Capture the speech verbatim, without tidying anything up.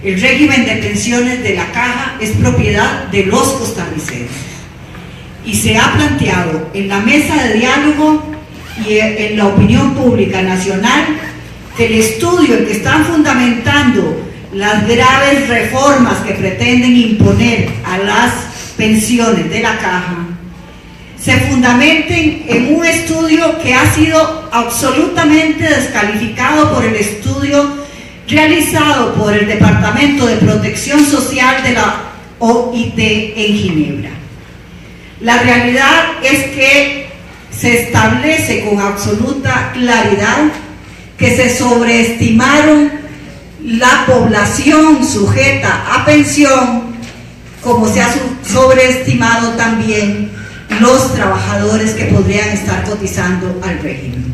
El régimen de pensiones de la Caja es propiedad de los costarricenses y se ha planteado en la mesa de diálogo y en la opinión pública nacional que el estudio en que están fundamentando las graves reformas que pretenden imponer a las pensiones de la Caja se fundamenten en un estudio que ha sido absolutamente descalificado por el estudio realizado por el Departamento de Protección Social de la O I T en Ginebra. La realidad es que se establece con absoluta claridad que se sobreestimaron la población sujeta a pensión, como se ha sobreestimado también los trabajadores que podrían estar cotizando al régimen.